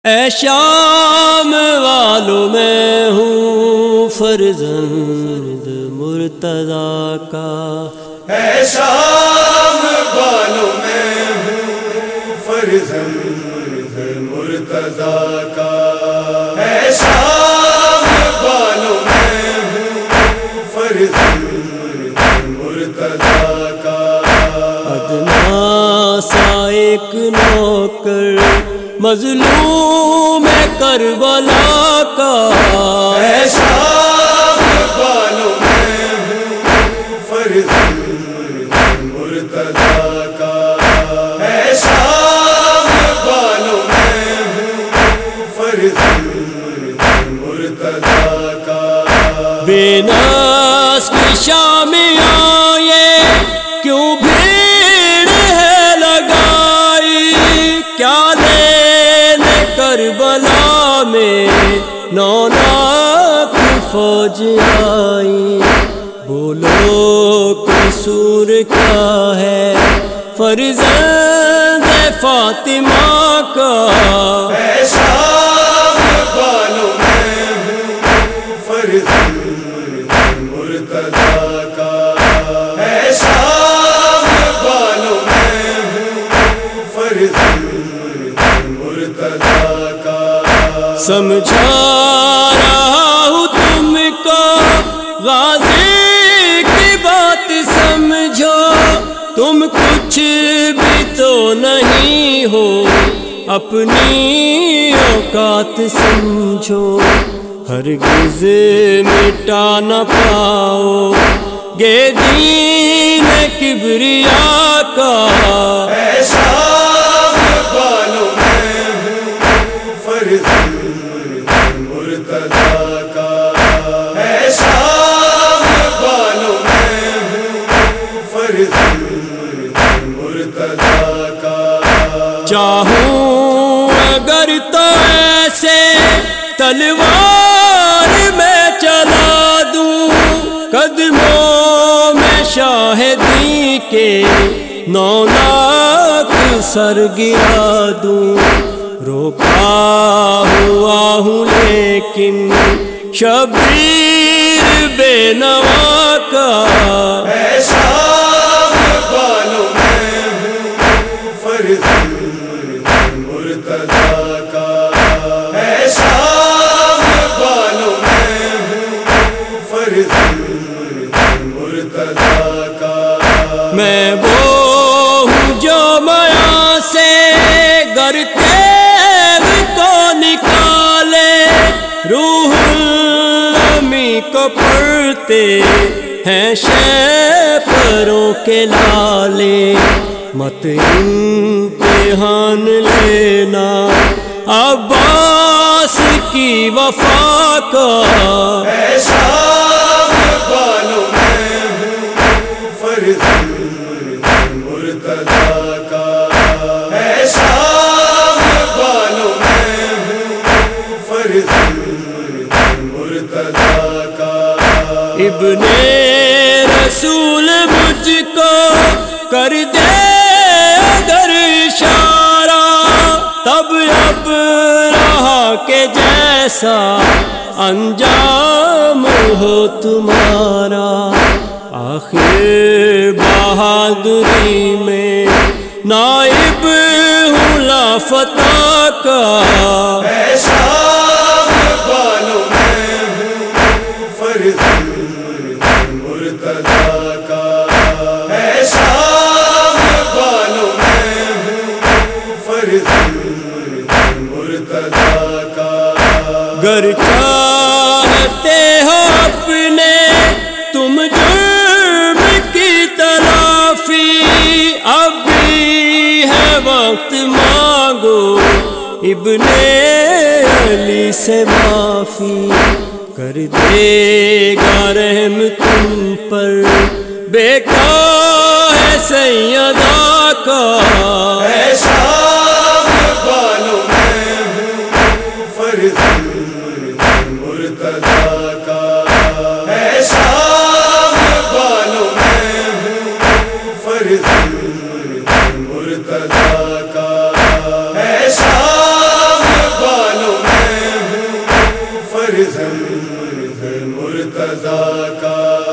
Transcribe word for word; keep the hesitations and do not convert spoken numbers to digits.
اے شام والوں میں ہوں فرزند مرتضیٰ کا، اے شام والوں میں ہوں فرزند مرتضیٰ کا، اے شام والوں میں ہوں فرزند مرتضیٰ کا۔ ادنا سا ایک نوکر مظلوم کربلا کا، اے شام والوں میں ہوں فرزند مرتضیٰ کا، اے شام والوں میں ہوں فرزند مرتضیٰ کا۔ بے ناس کی شام آئے کیوں بھیڑ ہے لگائی، کیا لینے کربلا میں نونا کی فوج آئی، بولو قصور کیا ہے فرزند فاطمہ کا، اے شام والوں میں ہوں فرزند مرتضیٰ کا، اے شام والوں میں ہوں فرزند مرتضیٰ کا۔ سمجھا رہا ہوں تم کو غازی کی بات سمجھو، تم کچھ بھی تو نہیں ہو اپنی اوقات سمجھو، ہرگز مٹا نہ پاؤ گے دین کبریا کا، اے شام والوں میں ہوں فرزند مرتضیٰ کا، اے شام والوں میں ہوں فرزند مرتضیٰ کا۔ چاہوں اگر تو ایسے تلوار میں چلا دوں، قدموں میں شاہدی کے نو لاکھ سر گرا دوں، روکا ہوا ہوں لیکن شبیر بے نوا کا، اے شام والوں میں ہوں فرزند مرتضیٰ کا، اے شام والوں میں ہوں فرزند مرتضیٰ کا۔ میں وہ ہوں جو میاں سے گر تیغ کو نکالے، روح الامی کو پڑھتے ہیں شیپروں کے لالے، مت امتحان لینا عباس کی وفا کا، اے شام والوں میں ہوں فرزند مرتضیٰ کا، اے شام والوں میں ہوں فرزند مرتضیٰ کا۔ ابن رسول مجھ کو کر دے اگر اشارہ، تب اب رہا کہ جیسا انجام ہو تمہارا، آخر بہادری میں نائب ہوں لافتہ کا، اے شام والوں میں ہوں فرزند مرتضیٰ کا، اے شام والوں میں ہوں فرزند مرتضیٰ کا۔ گر چاہتے ہو اپنے تم جرم کی تلافی، اب بھی ہے وقت مانگو ابن علی سے معافی، کر دے گا رحم تم پر بیٹا ہے سیدہ کا، اے شام والوں میں ہوں فرزند مرتضیٰ کا، اے شام والوں میں ہوں فرزند مرتضیٰ کا، اے شام والوں فرزند مرتضیٰ کا